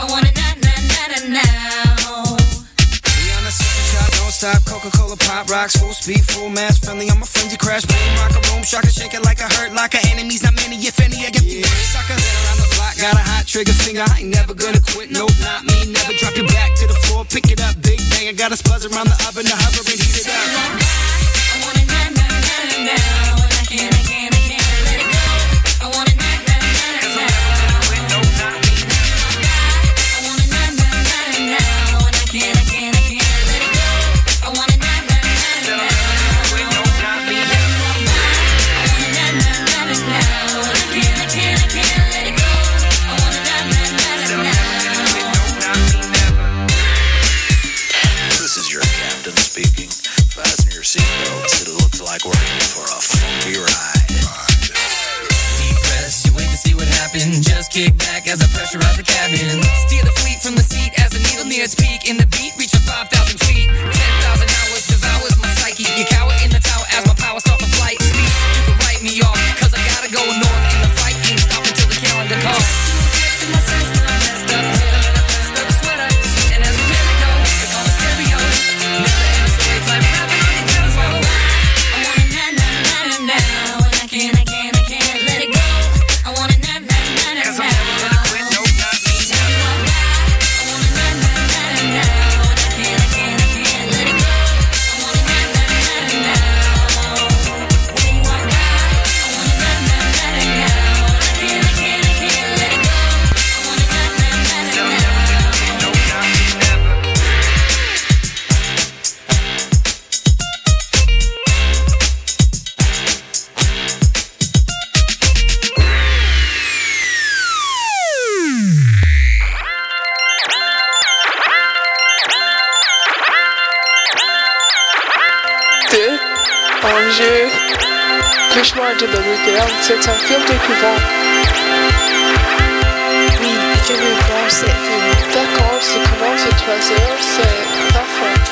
I want it now. We on a super chop, don't stop. Coca-Cola pop rocks, full speed, full mass, friendly. On my frenzy crash, boom, rock a room, shock and shake it like a hurt locker. Enemies not many, if any, I get the sucker. Been around the block, got a hot trigger finger. I ain't never gonna quit, nope, not me. Never drop your back to the floor, pick it up, big bang. I got a buzz around the oven, the hover and heat it up. I want it now. And I can't let it go. I want it now. Seatbelts, it looks like we're in for a funky ride. Deep press, you wait to see what happened. Just kick back as I pressurize the cabin. Steer the fleet from the seat as the needle nears peak. In the beat, reach for 5,000 feet. 10,000 hours devours my psyche. You cower in the tower as my power start for flight. Speed, you can write me off, cause I gotta go north. And the fight ain't stopping till the calendar calls. Cauchemar de Belleville, c'est un film d'épouvante. Oui, je veux voir ce film. D'accord, ça commence à 3h, c'est parfait.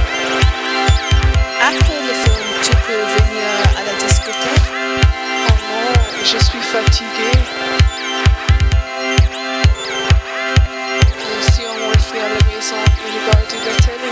Après le film, tu peux venir à la discothèque? Oh non, je suis fatiguée. Si on reste à la maison et regarder la télé.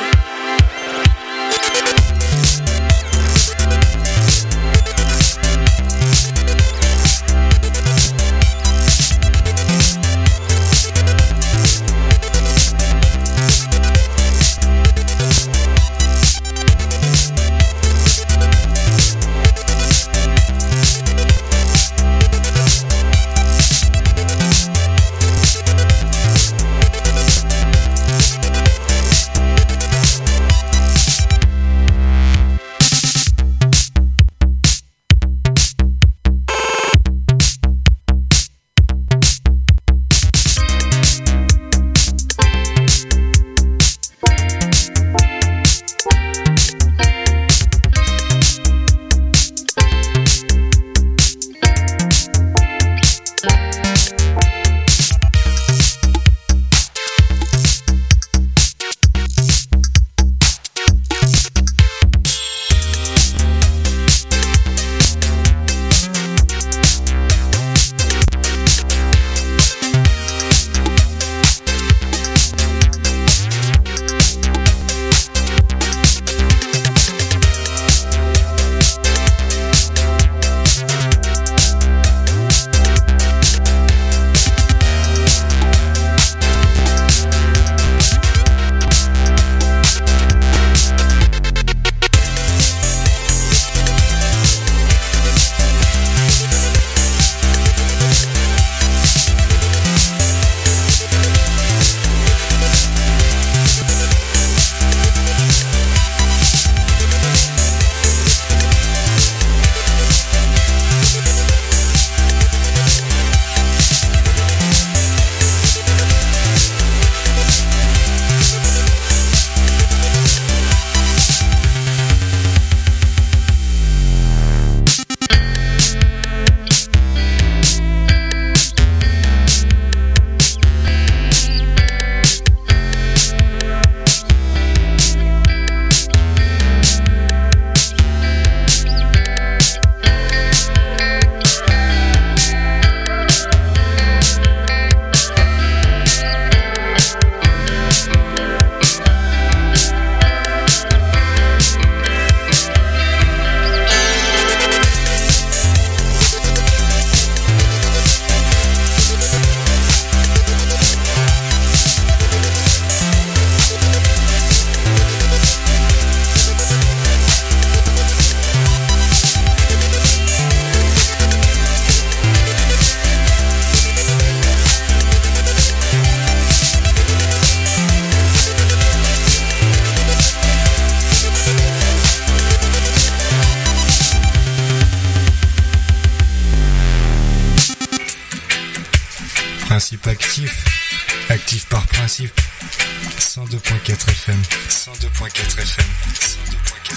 groupe actif. Actif par principe. 102.4 FM. 102.4 FM. 102.4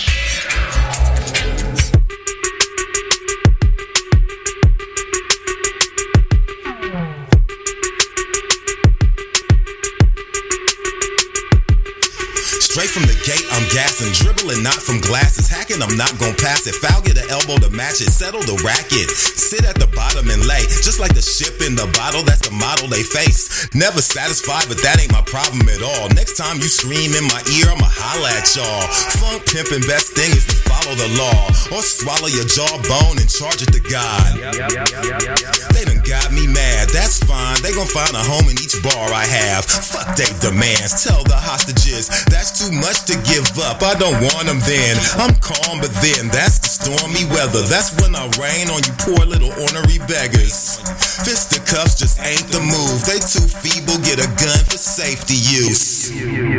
FM. Straight from the gate, I'm gassing, dribbling, not from glasses. Hacking, I'm not gon' pass it. Foul, get an elbow to match it. Settle the racket. Sit at the bottom and lay. Just like the ship in the bottle, that's the model they face. Never satisfied, but that ain't my problem at all. Next time you scream in my ear, I'ma holla at y'all. Funk pimpin', best thing is to follow the law. Or swallow your jawbone and charge it to God. They done got me mad, that's fine. They gon' find a home in each bar I have. Fuck they demands, tell the hostages that's too much to give up. I don't want them then. I'm calm, but then that's the stormy weather. That's when I rain on you poor little ornery beggars. Fisticuffs just ain't the move. They too feeble, get a gun for safety use.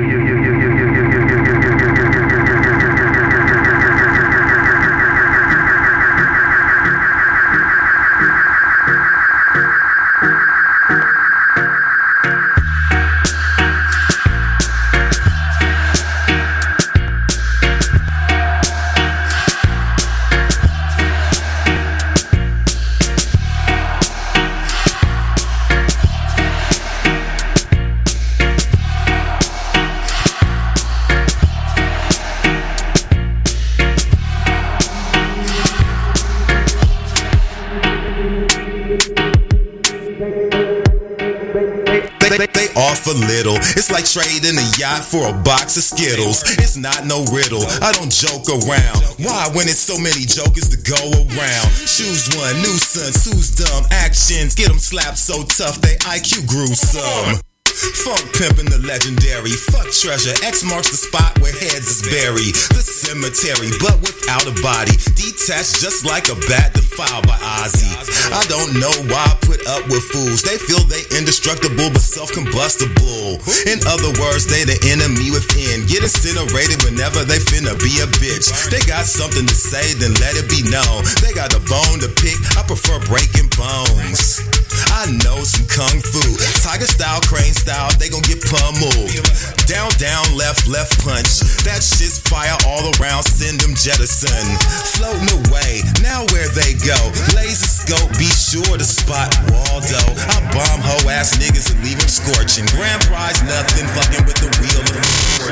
They offer little. It's like trading a yacht for a box of Skittles. It's not no riddle. I don't joke around. Why when it's so many jokers to go around? Choose one, nuisance, who's dumb? Actions, get them slapped so tough they IQ gruesome. Funk pimpin' the legendary. Fuck treasure. X marks the spot where heads is buried. The cemetery, but without a body. Detached just like a bat defiled by Ozzy. I don't know why I put up with fools. They feel they indestructible but self-combustible. In other words, they the enemy within. Get incinerated whenever they finna be a bitch. They got something to say, then let it be known. They got a bone to pick. I prefer breaking bones. I know some kung fu. Tiger style, crane style, they gon' get pummeled. Down, down, left, left punch. That shit's fire all around, send them jettison. Floating away, now where they go? Laser scope, be sure to spot Waldo. I bomb hoe ass niggas and leave them scorching. Grand prize, nothing, fucking with the wheel of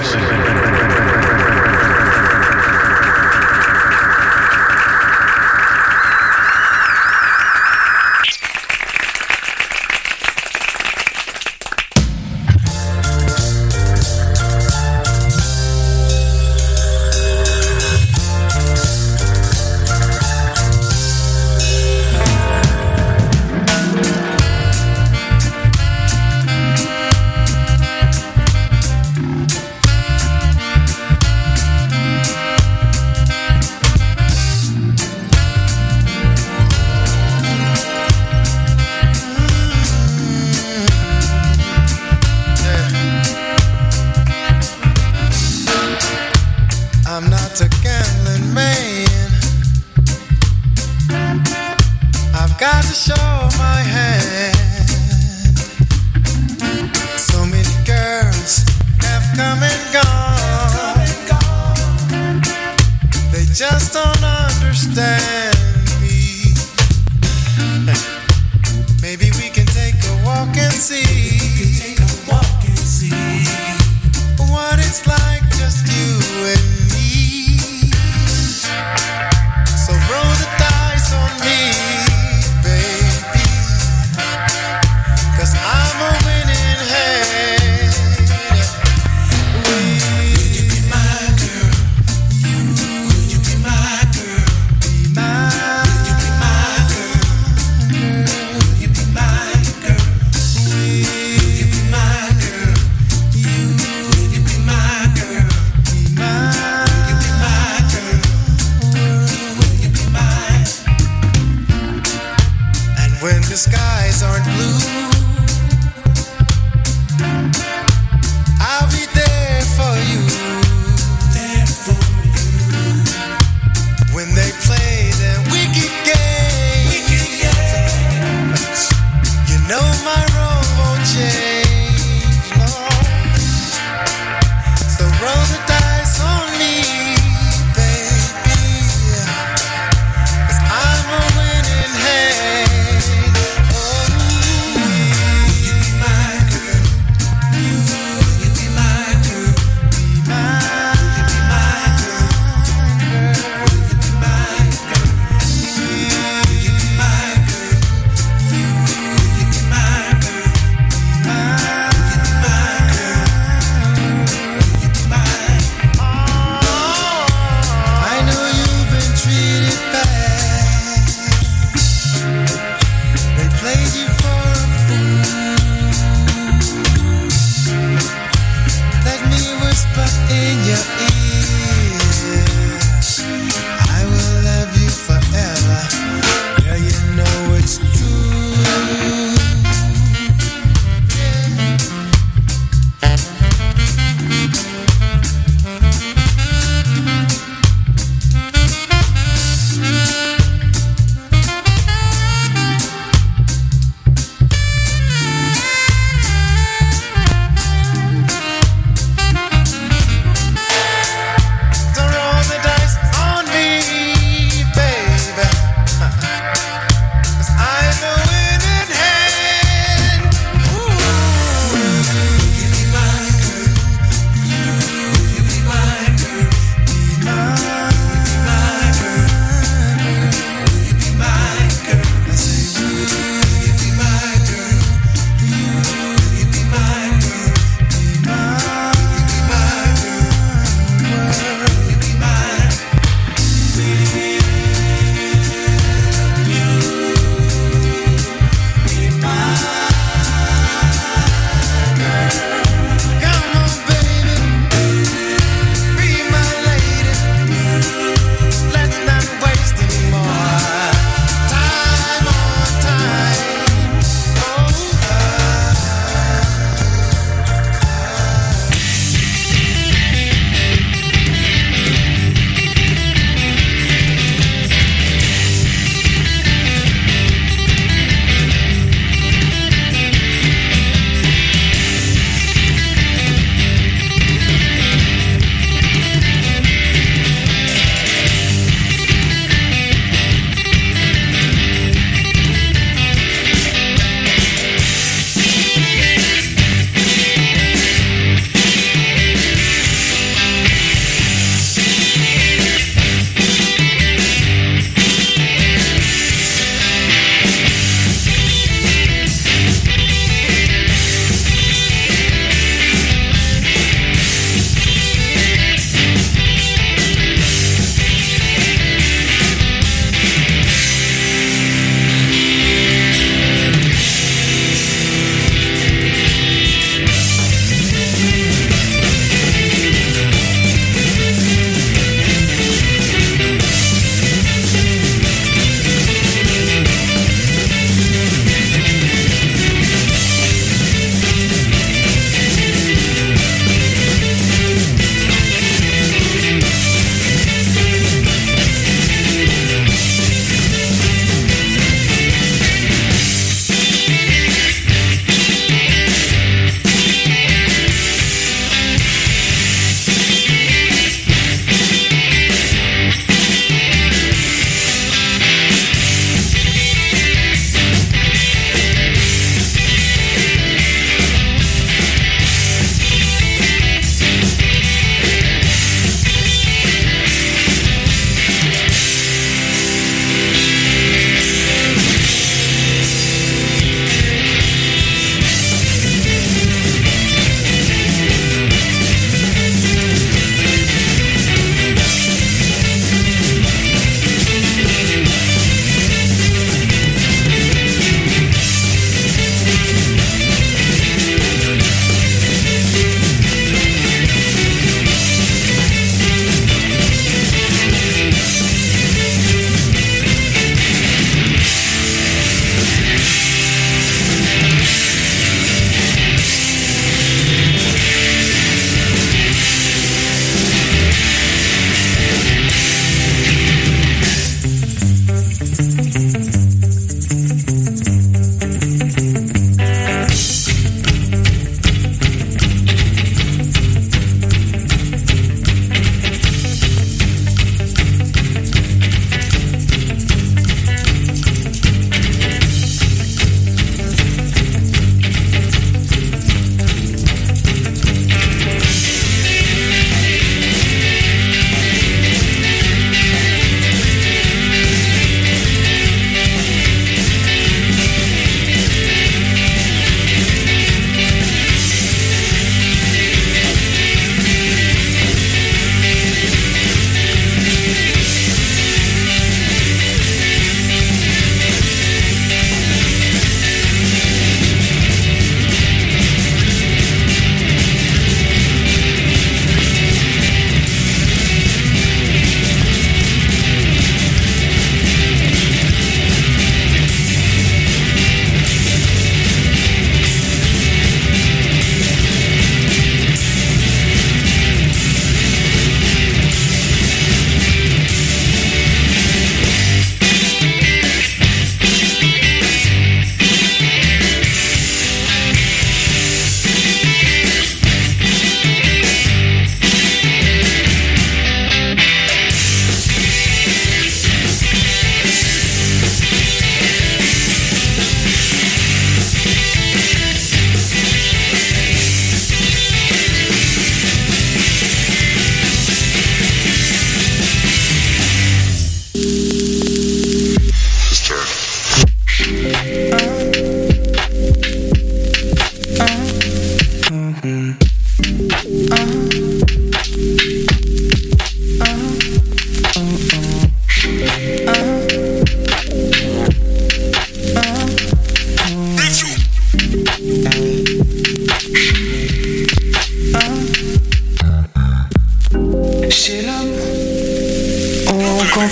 fortune. My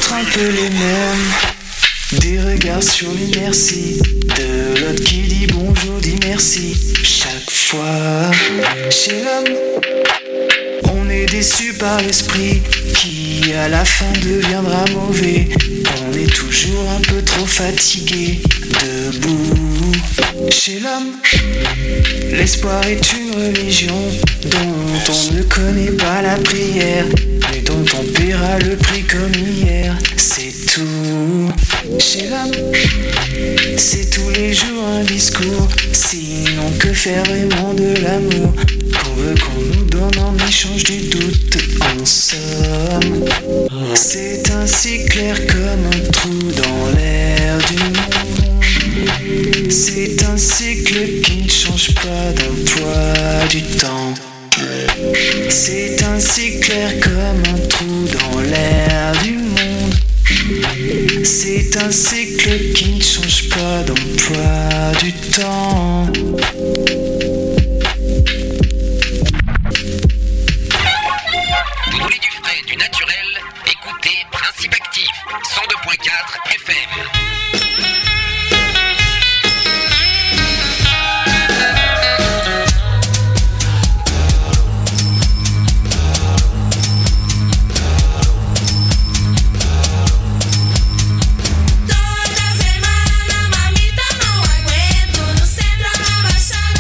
être un peu les mêmes. Des regards sur les merci, de l'autre qui dit bonjour, dit merci. Chaque fois, chez l'homme, on est déçu par l'esprit qui à la fin deviendra mauvais. On est toujours un peu trop fatigué, debout. Chez l'homme, l'espoir est une religion dont on ne connaît pas la prière, mais dont on paiera le prix comme hier. C'est tout. Chez l'homme, c'est tous les jours un discours. Sinon que faire vraiment de l'amour qu'on veut qu'on nous donne en échange du doute. En somme, c'est ainsi clair comme un trou dans l'air du monde. C'est un cycle qui ne change pas d'emploi du temps. C'est ainsi clair comme un trou dans l'air du monde. C'est un cycle qui ne change pas d'emploi du temps. Vous voulez du frais, du naturel? Écoutez Principe Actif, 102.4 FM. Toda semana, mamita, não aguento. No centro, na baixada.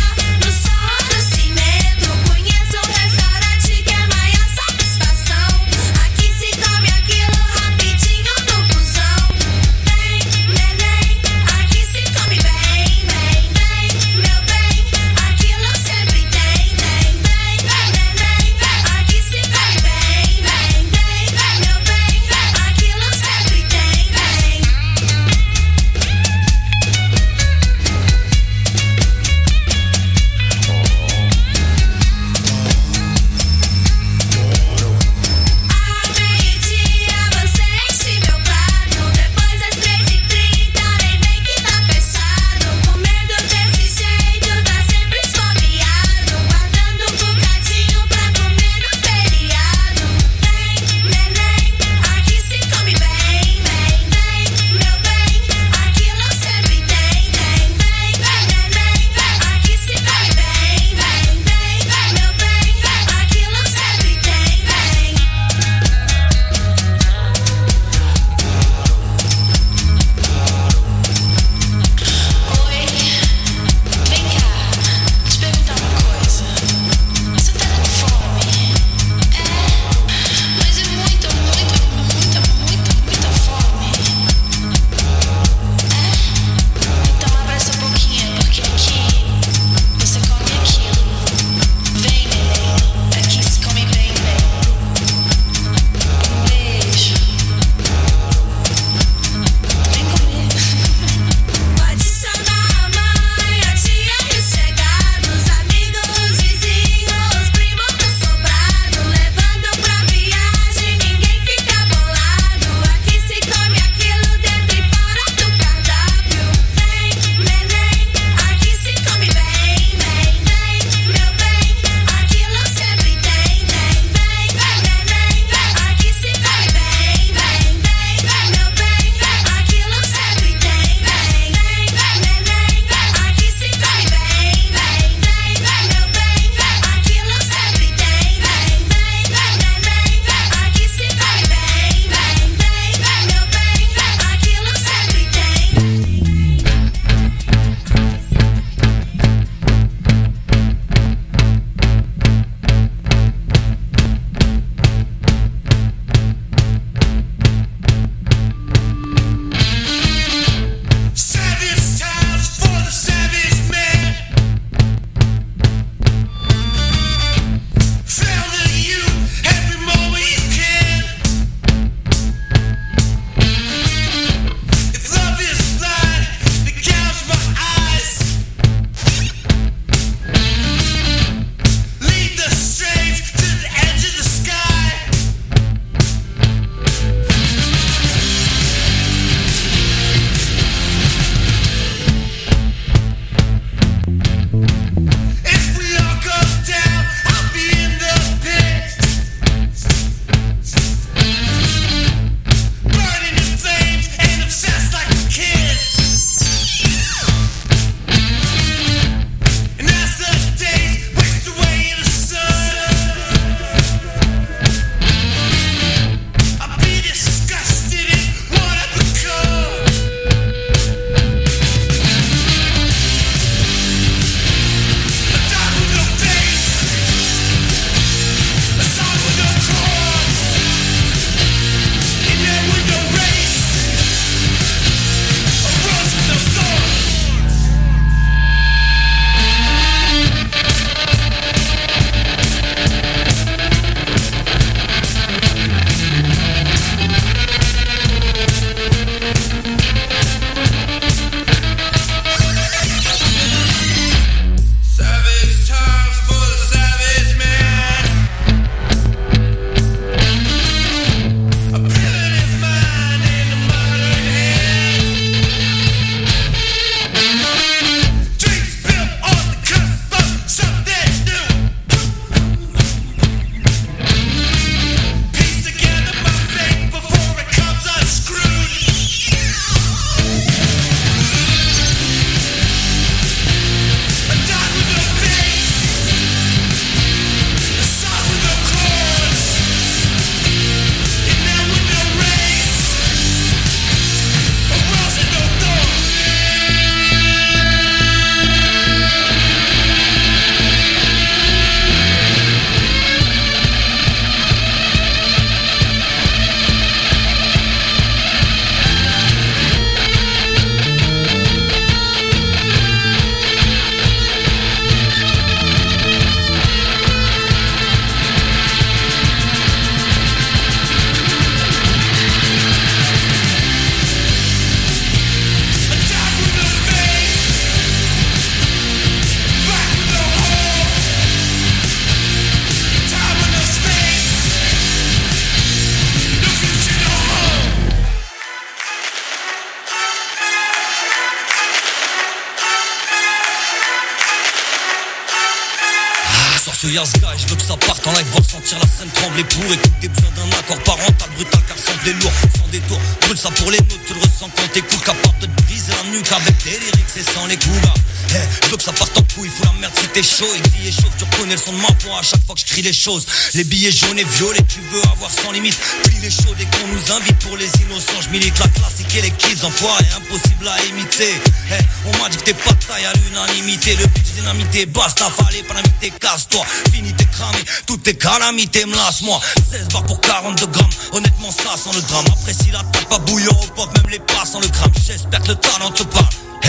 sors ce Yazga et je veux que ça parte en live, voir sentir la scène trembler pour écouter besoin d'un accord parental brutal car semblait lourd, sans détour. Brûle ça pour les notes, tu le ressens quand t'écoutes, capable de te briser la nuque avec les lyrics et sans les coups. Je veux que ça parte en couille, faut la merde si t'es chaud. Et griller chaud, tu reconnais le son de ma voix à chaque fois que je crie les choses. Les billets jaunes et violets, tu veux avoir sans limite. Plie les chauds dès qu'on nous invite pour les innocents. Je milite la classique et les kids enfoirés, impossible à imiter. On m'a dit que t'es pas de taille à l'unanimité. Le pitch dynamité, basta, fallait pas l'inviter, casse-toi. Fini t'es cramé, toutes tes calamités me lasse-moi. 16 bars pour 42 grammes, honnêtement ça sent le drame. Après si la tape pas bouillant au pop, même les pas sans le crame. J'espère que le talent te parle.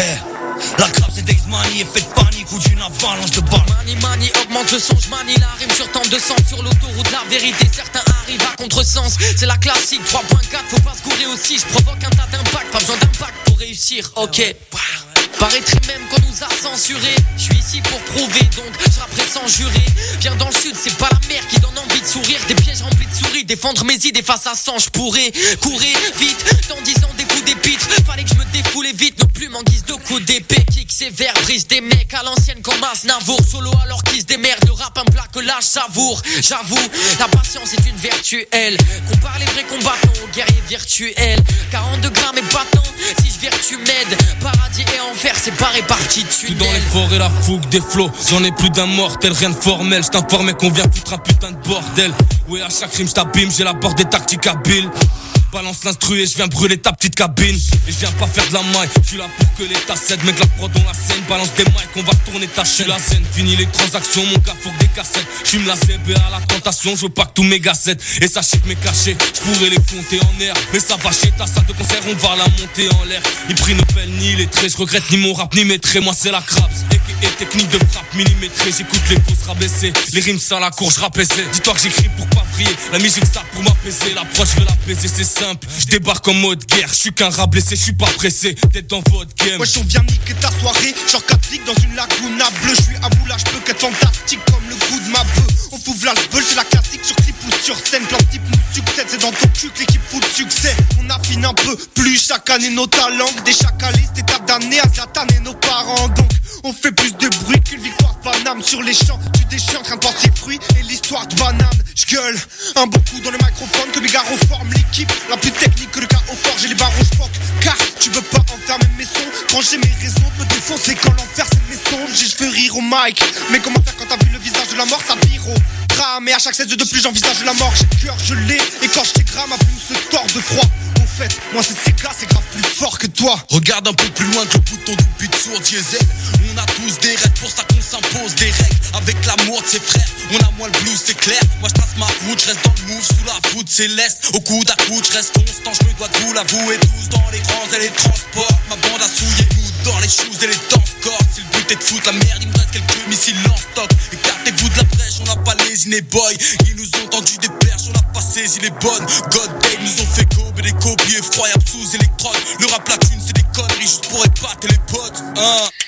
La crabe c'est Days Money, effet de panique ou d'une avalanche de balles. Mani, augmente le son, j'manie la rime sur tant de sang. Sur l'autoroute, la vérité, certains arrivent à contresens. C'est la classique, 3.4, faut pas se gourer aussi. J'provoque un tas d'impact, pas besoin d'impact pour réussir, ok. Paraîtrait même qu'on nous a censurés. Je suis ici pour prouver, donc je rapperai sans jurer. Viens dans le sud, c'est pas la mer qui donne envie de sourire. Des pièges remplis de souris, défendre mes idées face à 100. Je pourrais courir vite, dans 10 ans des coups d'épître. Fallait que je me défoule vite, nos plumes en guise de coups d'épée. Kick sévère, brise des mecs à l'ancienne comme Aznavour. Solo alors qu'ils se démerdent, le rap un plat que là je savoure. J'avoue, la patience est une vertu, elle. Compare les vrais combattants aux guerriers virtuels. 42 grammes et battant, si je vertu m'aide. Paradis et enfer, c'est pas réparti de tout dans les forêts, la fougue des flots. J'en ai plus d'un mortel, rien de formel. J't'informais qu'on vient foutre un putain de bordel. Ouais, à chaque rime j't'abîme, j'ai la porte des tactiques habiles. Balance l'instru et je viens brûler ta petite cabine. Et je viens pas faire de la maille, je suis là pour que l'État cède. Mec, la prod on la scène, balance des mics, on va tourner ta chaîne. La scène, fini les transactions, mon gars faut que des cassettes. J'fume la zèbe et à la tentation, je veux pas que tous mes gassettes. Et sachez que mes cachets, j'pourrais les compter en air. Mais ça va chez ta salle de concert, on va la monter en l'air. Ils prient Nobel ni les traits, je regrette ni mon rap ni mes traits. Moi c'est la crabe, et technique de frappe millimétrée. J'écoute les fausses rabaissées, les rimes sans la cour, j'rapaissais. Dis-toi que j'écris pour pas vriller, la musique ça pour m'apaiser. L'approche je veux l'apaiser, c'est simple. Je débarque en mode guerre, je suis qu'un rat blessé, je suis pas pressé d'être dans votre game. Ouais, j'en viens niquer ta soirée, genre catholique dans une lagune à bleu. Je suis à bout là, je peux qu'être fantastique comme le coup de ma bœuf. On fout v'là le bol, c'est la classique sur clip ou sur scène. Plein de types nous succèdent, c'est dans ton cul que l'équipe fout de succès. On affine un peu plus chaque année nos talents. Des chacalistes, étapes d'année à Zlatan et nos parents. Donc on fait plus de bruit qu'une victoire de Paname. Sur les champs, tu déchires en train de porter ses fruits et l'histoire de banane. J'gueule un bon coup dans le microphone que mes gars reforment l'équipe. La plus technique que le gars au fort, j'ai les barreaux j'foque. Car tu veux pas enfermer mes sons. Quand j'ai mes raisons de me défoncer, quand l'enfer c'est mes songes. Et je veux rire au mic. Mais comment faire quand t'as vu le visage de la mort, ça vire au drame. Et à chaque 16 de plus j'envisage la mort. J'ai le cœur gelé et quand je t'égrame ma plume se tord de froid. En fait, moi c'est gars, c'est grave plus fort que toi. Regarde un peu plus loin que le bouton du but sur diesel. On a tous des rêves, pour ça qu'on s'impose des règles. Avec l'amour de ses frères, on a moins le blues, c'est clair. Moi je trace ma route, je reste dans le move sous la voûte céleste. Au coude à coude, je reste constant, je me dois de vous l'avouer. Tous dans les grands et les transports, ma bande a souillé. Nous dans les shoes et les danse-corps. Si le but est de foutre la merde, il me reste quelques missiles en stock. Écartez-vous de la brèche, on n'a pas les iné boys. Ils nous ont tendu des perches, on n'a pas saisi les bonnes. God damn, nous ont fait gober des copies effroyables sous électrode. Le rap la thune, c'est des conneries juste pour épater les potes.